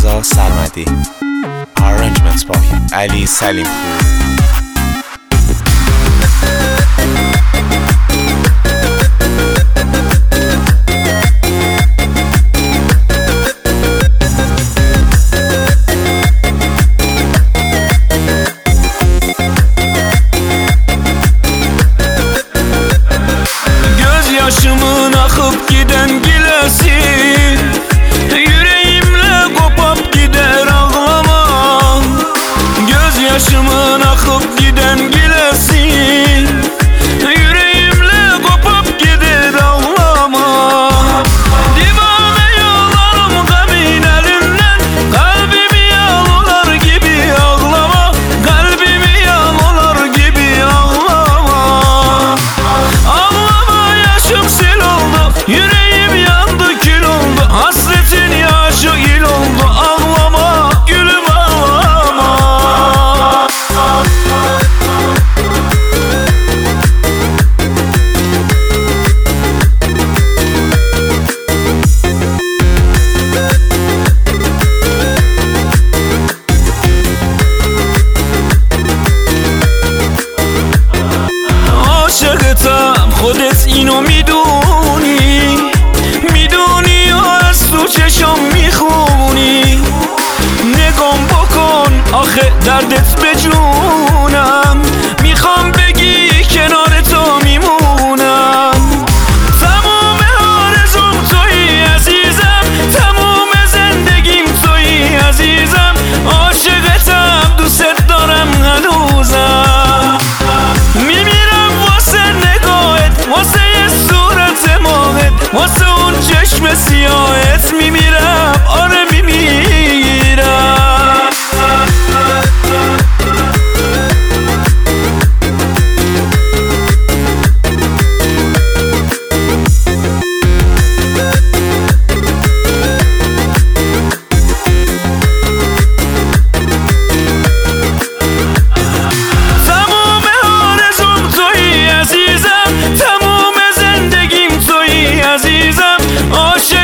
رضا سرمدی. Arrangements by علی سلیمپور. Yaşımın akıp giden gilesi, yüreğimle kopup gider ağlama. Gözyaşımın akıp giden gilesi, yüreğimle kopup gider ağlama. Divane yollarım kabin elinden, kalbimi yağlar gibi ağlama. Kalbimi yağlar gibi ağlama. Ağlama yaşım sil oldu, yüreğim yandı kül oldu. Hasretin yaşı il oldu, ağlama gülüm ağlama. عاشقتم خودت اینو میدونی، میدونی و از تو چشم میخونی. نگام بکن آخه دردت به جونم، میخوام بگی کنار تو میمونم. تمام آرزوم تویی عزیزم، تمام زندگیم تویی عزیزم. عاشقتم دوست دارم هنوزم، میمیرم واسه نگاهت، واسه صورت ماهت، واسه اون چشم سیاهت. میمیرم آره میمیرم. تمام آرزوم تویی عزیزم، تمام زندگیم تویی عزیزم.